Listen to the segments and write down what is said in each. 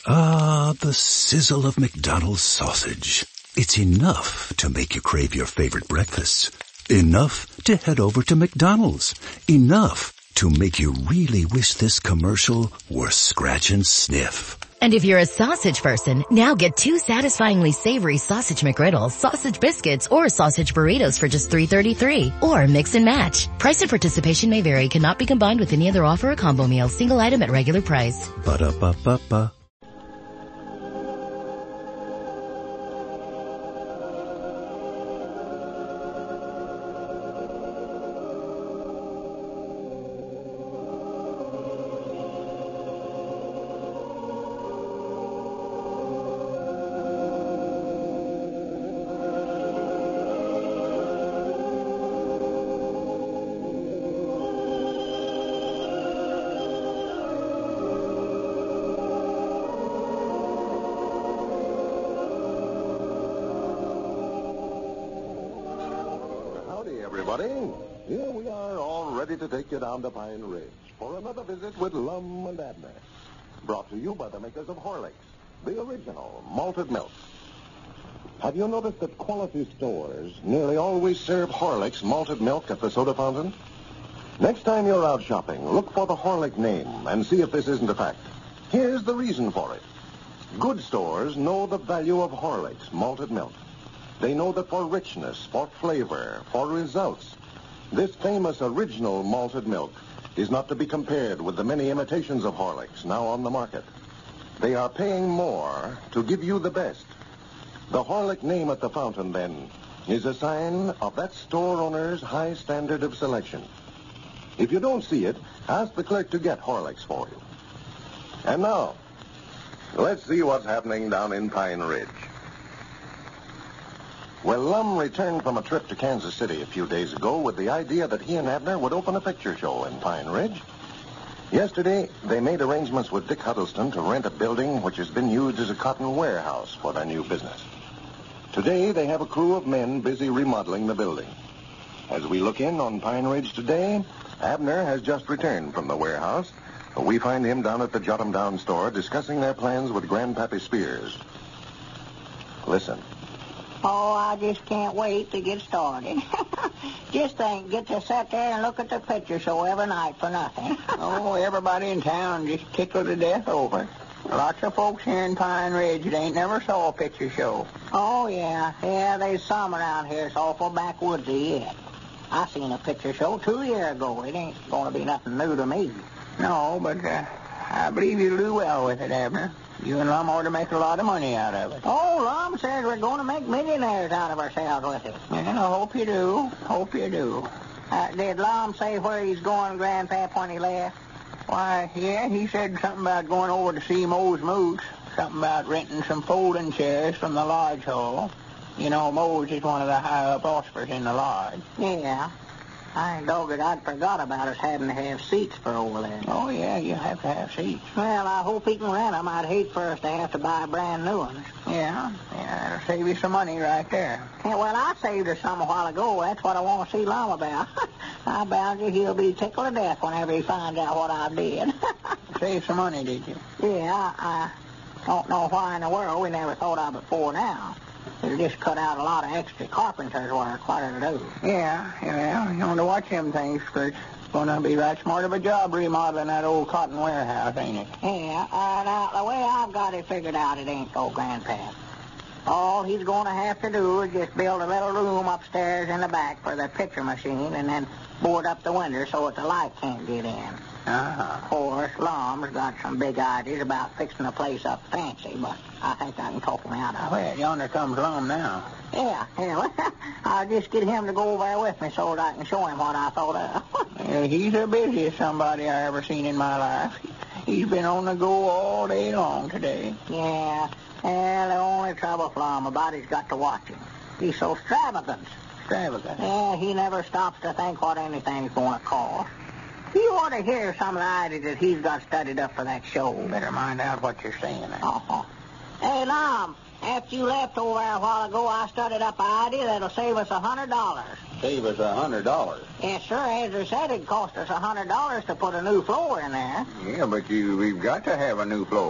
Ah, the sizzle of McDonald's sausage. It's enough to make you crave your favorite breakfasts. Enough to head over to McDonald's. Enough to make you really wish this commercial were scratch and sniff. And if you're a sausage person, now get 2 satisfyingly savory sausage McGriddles, sausage biscuits, or sausage burritos for just $3.33. Or mix and match. Price and participation may vary. Cannot be combined with any other offer or combo meal. Single item at regular price. Ba-da-ba-ba-ba. Everybody, here we are all ready to take you down to Pine Ridge for another visit with Lum and Abner. Brought to you by the makers of Horlicks, the original malted milk. Have you noticed that quality stores nearly always serve Horlicks malted milk at the soda fountain? Next time you're out shopping, look for the Horlick name and see if this isn't a fact. Here's the reason for it. Good stores know the value of Horlicks malted milk. They know that for richness, for flavor, for results, this famous original malted milk is not to be compared with the many imitations of Horlicks now on the market. They are paying more to give you the best. The Horlick name at the fountain, then, is a sign of that store owner's high standard of selection. If you don't see it, ask the clerk to get Horlicks for you. And now, let's see what's happening down in Pine Ridge. Well, Lum returned from a trip to Kansas City a few days ago with the idea that he and Abner would open a picture show in Pine Ridge. Yesterday, they made arrangements with Dick Huddleston to rent a building which has been used as a cotton warehouse for their new business. Today, they have a crew of men busy remodeling the building. As we look in on Pine Ridge today, Abner has just returned from the warehouse. We find him down at the Jot 'em Down store discussing their plans with Grandpappy Spears. Listen. Oh, I just can't wait to get started. Just think, get to sit there and look at the picture show every night for nothing. Oh, everybody in town just tickled to death over it. Lots of folks here in Pine Ridge that ain't never saw a picture show. Oh, yeah. Yeah, there's some around here that's awful backwoodsy yet. I seen a picture show 2 years ago. It ain't going to be nothing new to me. No, but I believe you'll do well with it, Abner. You and Lum ought to make a lot of money out of it. Oh, Lum says we're going to make millionaires out of ourselves with it. And I hope you do. Hope you do. Did Lum say where he's going, Grandpap, when he left? Why, yeah, he said something about going over to see Mose Moose. Something about renting some folding chairs from the lodge hall. You know, Mose is one of the high-up ospers in the lodge. Yeah. I dogged I'd forgot about us having to have seats for over there. Oh, yeah, you have to have seats. Well, I hope he can rent them. I'd hate for us to have to buy brand new ones. Yeah, that'll save you some money right there. Yeah, well, I saved her some a while ago. That's what I want to see Lum about. I bound you he'll be tickled to death whenever he finds out what I did. Save some money, did you? Yeah, I don't know why in the world we never thought of it before now. It'll just cut out a lot of extra carpenter's work. What it'll do. Yeah. You want to watch them things, Kurt. It's going to be right smart of a job remodeling that old cotton warehouse, ain't it? Yeah, now, the way I've got it figured out, it ain't so, Grandpa. All he's going to have to do is just build a little room upstairs in the back for the picture machine and then board up the window so that the light can't get in. Of course, Lum's got some big ideas about fixing the place up fancy, but I think I can talk him out of it. Well, yonder comes Lum now. Yeah. I'll just get him to go over there with me so that I can show him what I thought of. He's the busiest somebody I ever seen in my life. He's been on the go all day long today. Yeah. Well, the only trouble for him about he's got to watch him. He's so extravagant. Extravagant? Yeah, he never stops to think what anything's going to cost. You ought to hear some of the ideas that he's got studied up for that show. Better mind out what you're saying. Uh-huh. Hey, Lum, after you left over there a while ago, I studied up an idea that'll save us $100. Save us $100? Yes, sir. As I said, it'd cost us $100 to put a new floor in there. Yeah, but we've got to have a new floor.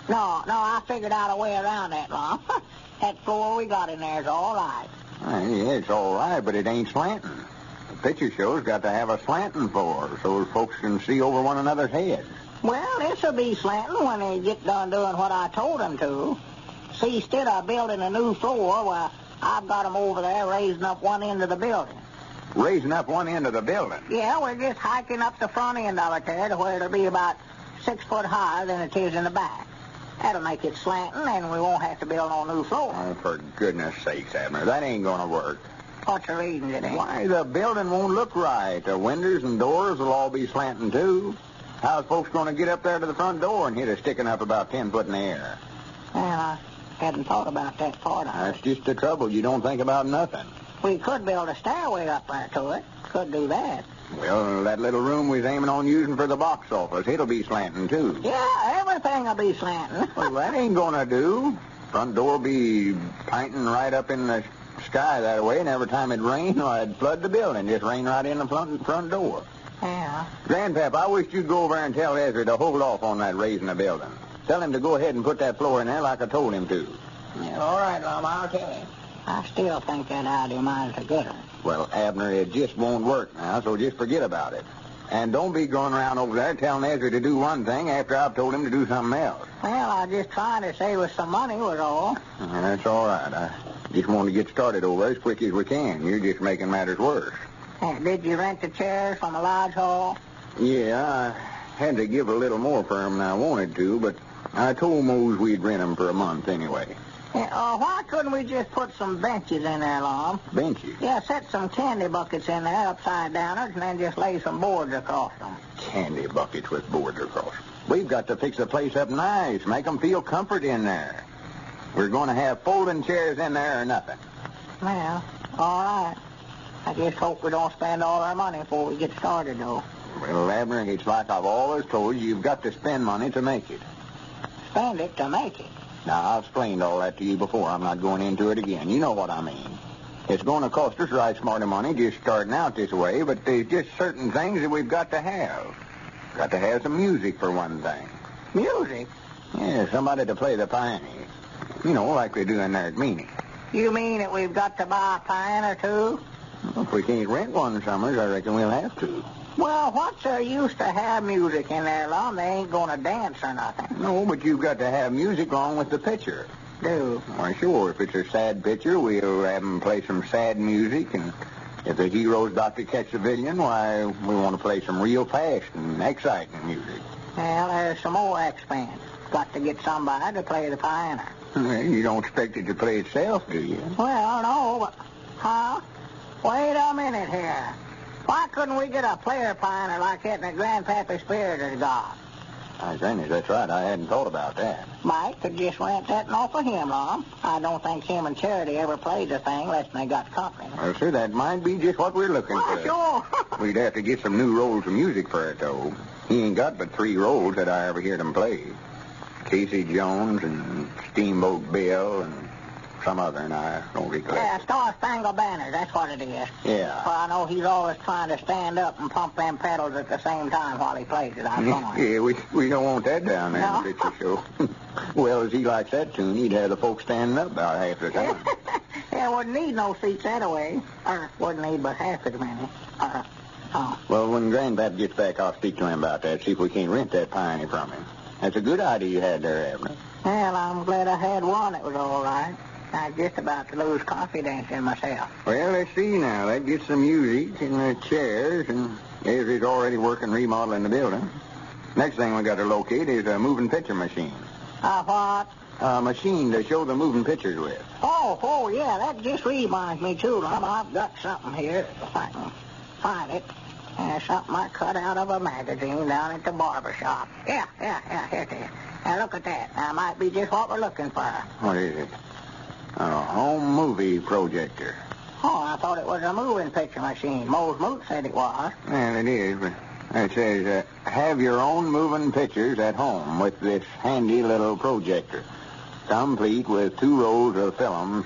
No, I figured out a way around that, Lum. That floor we got in there is all right. Yeah, it's all right, but it ain't slanting. The picture show's got to have a slanting floor so folks can see over one another's heads. Well, this'll be slanting when they get done doing what I told them to. See, instead of building a new floor, well, I've got them over there raising up one end of the building. Raising up one end of the building? Yeah, we're just hiking up the front end of it there to where it'll be about 6 foot higher than it is in the back. That'll make it slanting, and we won't have to build no new floor. Oh, for goodness sakes, Abner, that ain't going to work. What's the reason it ain't? Why, the building won't look right. The windows and doors will all be slanting, too. How's folks going to get up there to the front door and hit it sticking up about 10 foot in the air? Well, I hadn't thought about that part of it. That's just the trouble. You don't think about nothing. We could build a stairway up there to it. Could do that. Well, that little room we was aiming on using for the box office, it'll be slanting, too. Yeah, everything will be slanting. Well, that ain't going to do. Front door will be pinting right up in the sky that way, and every time it rained, it'd flood the building. Just rain right in the front door. Yeah. Grandpap, I wish you'd go over and tell Ezra to hold off on that raising the building. Tell him to go ahead and put that floor in there like I told him to. Yeah, all right, Lum, I'll tell him. I still think that idea of mine's a good one. Well, Abner, it just won't work now, so just forget about it. And don't be going around over there telling Ezra to do one thing after I've told him to do something else. Well, I just trying to save us some money was all. That's all right. I just want to get started over there as quick as we can. You're just making matters worse. Did you rent the chairs from the lodge hall? Yeah, I had to give a little more for them than I wanted to, but I told Mose we'd rent them for a month anyway. Yeah, why couldn't we just put some benches in there, Lum? Benches? Yeah, set some candy buckets in there, upside downers, and then just lay some boards across them. Candy buckets with boards across. We've got to fix the place up nice, make them feel comfort in there. We're going to have folding chairs in there or nothing. Well, all right. I just hope we don't spend all our money before we get started, though. Well, Abner, it's like I've always told you, you've got to spend money to make it. Spend it to make it. Now, I've explained all that to you before. I'm not going into it again. You know what I mean. It's going to cost us right smart of money just starting out this way, but there's just certain things that we've got to have. Got to have some music for one thing. Music? Yeah, somebody to play the piano. You know, like they do in there at Meany. You mean that we've got to buy a piano, too? Well, if we can't rent one summers, I reckon we'll have to. Well, what's there used to have music in there, Lum? They ain't going to dance or nothing. No, but you've got to have music along with the picture. Do? Why, sure. If it's a sad picture, we'll have them play some sad music. And if the hero's about to catch the villain, why, we want to play some real fast and exciting music. Well, there's some more expense. Got to get somebody to play the piano. Well, you don't expect it to play itself, do you? Well, no, but... Huh? Wait a minute here. Why couldn't we get a player piano like that in the Grandpappy Spirit has got? Granny, that's right. I hadn't thought about that. Mike could just rent that off of him, Lum. I don't think him and Charity ever played the thing unless they got company. Well, sir, that might be just what we're looking for. Sure. We'd have to get some new rolls of music for it, though. He ain't got but 3 rolls that I ever heard him play. Casey Jones and Steamboat Bill and some other, and I don't recollect. Yeah, Star Spangled Banner, that's what it is. Yeah. Well, I know he's always trying to stand up and pump them pedals at the same time while he plays it. I'm going. Yeah, we don't want that down there in the picture show. Well, as he likes that tune, he'd have the folks standing up about half the time. Yeah, wouldn't need no seats anyway. Or wouldn't need but half as many. Well, when Grandpap gets back, I'll speak to him about that, see if we can't rent that piney from him. That's a good idea you had there, Abner. Well, I'm glad I had one that was all right. I was just about to lose confidence in myself. Well, let's see now. That gets some music and the chairs, and Ezra's already working remodeling the building. Next thing we got to locate is a moving picture machine. What? A machine to show the moving pictures with. Oh, yeah, that just reminds me, too, Lum. I've got something here, if I can find it. Something I cut out of a magazine down at the barber shop. Yeah, here it is. Now, look at that. That might be just what we're looking for. What is it? A home movie projector. Oh, I thought it was a moving picture machine. Mose Moot said it was. Well, it is, but it says, have your own moving pictures at home with this handy little projector. Complete with 2 rolls of films,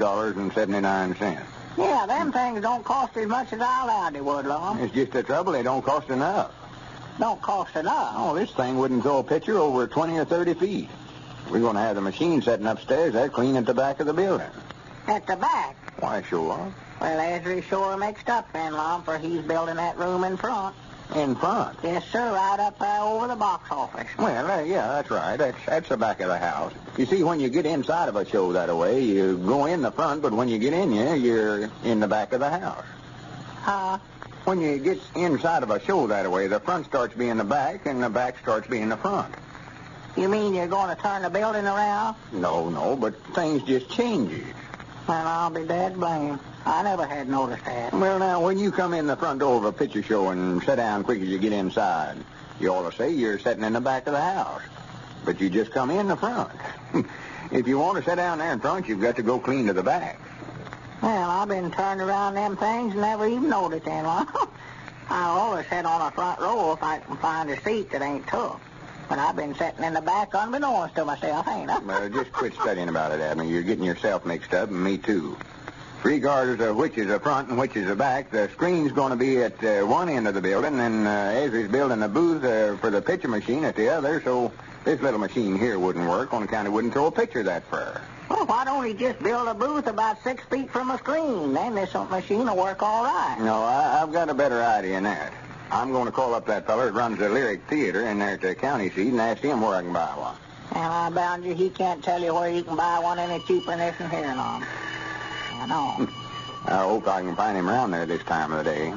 $2.79. Yeah, them things don't cost as much as I allowed they would, Lum. It's just the trouble, they don't cost enough. Don't cost enough. Oh, this thing wouldn't throw a picture over 20 or 30 feet. We're going to have the machine setting upstairs there clean at the back of the building. At the back? Why, sure. Well, Ezra's sure mixed up then, Lum, for he's building that room in front. In front? Yes, sir, right up over the box office. Well, yeah, that's right. That's the back of the house. You see, when you get inside of a show that way, you go in the front, but when you get in here, you're in the back of the house. Huh? When you get inside of a show that way, the front starts being the back, and the back starts being the front. You mean you're going to turn the building around? No, but things just changes. Well, I'll be dead blamed. I never had noticed that. Well, now, when you come in the front door of a picture show and sit down quick as you get inside, you ought to say you're sitting in the back of the house. But you just come in the front. If you want to sit down there in front, you've got to go clean to the back. Well, I've been turned around them things and never even noticed any. I always sit on a front row if I can find a seat that ain't tough. But I've been sitting in the back unbeknownst to myself, ain't I? Well, just quit studying about it, Abner. You're getting yourself mixed up, and me too. Regardless of which is the front and which is the back, the screen's going to be at one end of the building, and Ezra's building a booth for the picture machine at the other, so this little machine here wouldn't work on account it wouldn't throw a picture that far. Well, why don't he just build a booth about 6 feet from a screen? Then this machine will work all right. No, I've got a better idea than that. I'm going to call up that feller that runs the Lyric Theater in there at the county seat and ask him where I can buy one. And I bound you he can't tell you where you can buy one any cheaper than this in here, Lum. I know. I hope I can find him around there this time of the day.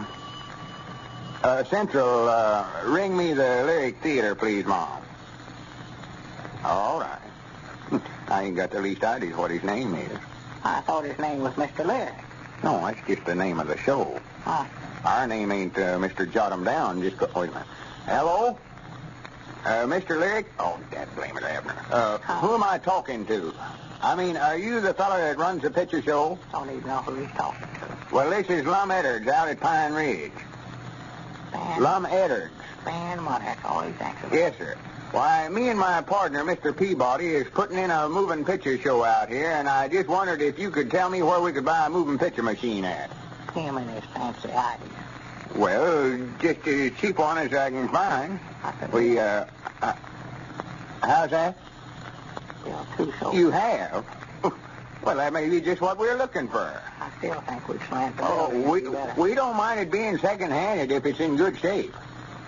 Central, ring me the Lyric Theater, please, Mom. All right. I ain't got the least idea what his name is. I thought his name was Mr. Lyric. No, that's just the name of the show. Huh? Our name ain't Mr. Jot 'em Down. Just go... Wait a minute. Hello? Mr. Lyric? Oh, dad blame it, Abner. Who am I talking to? I mean, are you the fellow that runs the picture show? Don't even know who he's talking to. Well, this is Lum Edwards out at Pine Ridge. Lum Edwards. Man, what, that's all he thinks about. Yes, sir. Why, me and my partner, Mr. Peabody, is putting in a moving picture show out here, and I just wondered if you could tell me where we could buy a moving picture machine at. Him and his fancy idea. Well, just as cheap one as I can find. We, how's that? You have? Well, that may be just what we're looking for. I still think we'd slant the Oh, building. we don't mind it being second-handed if it's in good shape.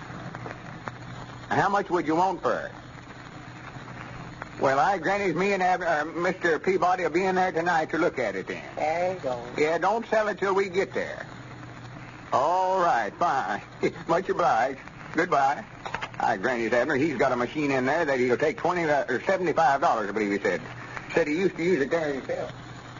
How much would you want for it? Well, I grant me and Mr. Peabody will be in there tonight to look at it then. There you go. Yeah, don't sell it till we get there. All right, fine. Much obliged. Goodbye. I grant you, Abner, he's got a machine in there that he'll take $20 or $75, I believe he said. Said he used to use it there himself.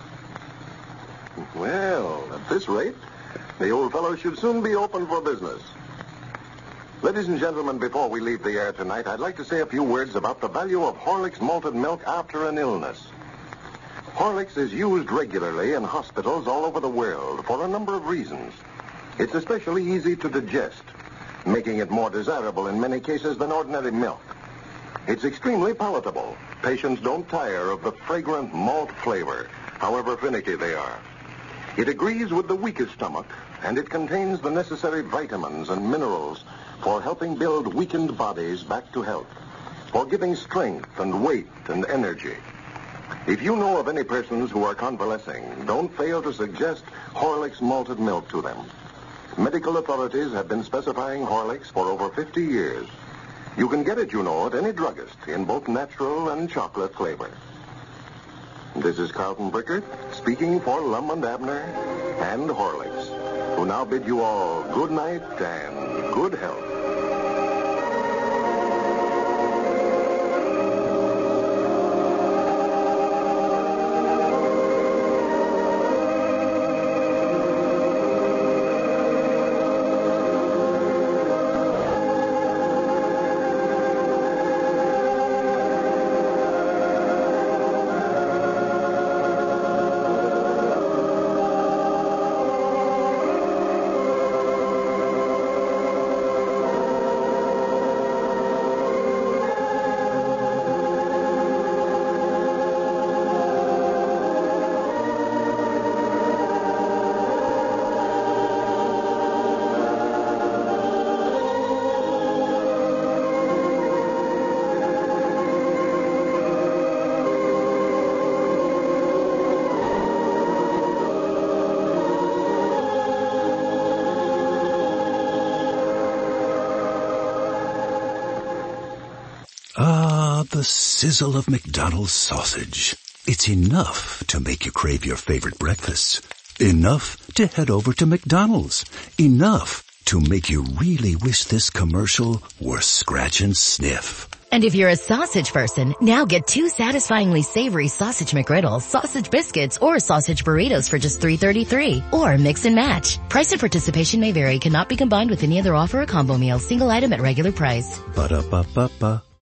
Well, at this rate, the old fellow should soon be open for business. Ladies and gentlemen, before we leave the air tonight, I'd like to say a few words about the value of Horlicks malted milk after an illness. Horlicks is used regularly in hospitals all over the world for a number of reasons. It's especially easy to digest, making it more desirable in many cases than ordinary milk. It's extremely palatable. Patients don't tire of the fragrant malt flavor, however finicky they are. It agrees with the weakest stomach, and it contains the necessary vitamins and minerals for helping build weakened bodies back to health, for giving strength and weight and energy. If you know of any persons who are convalescing, don't fail to suggest Horlicks malted milk to them. Medical authorities have been specifying Horlicks for over 50 years. You can get it, you know, at any druggist in both natural and chocolate flavor. This is Carlton Brickert speaking for Lum and Abner and Horlicks, who now bid you all good night and good health. the sizzle of McDonald's sausage. It's enough to make you crave your favorite breakfasts. Enough to head over to McDonald's. Enough to make you really wish this commercial were scratch and sniff. And if you're a sausage person, now get 2 satisfyingly savory sausage McGriddles, sausage biscuits, or sausage burritos for just $3.33. Or mix and match. Price and participation may vary. Cannot be combined with any other offer or combo meal. Single item at regular price. Ba-da-ba-ba-ba.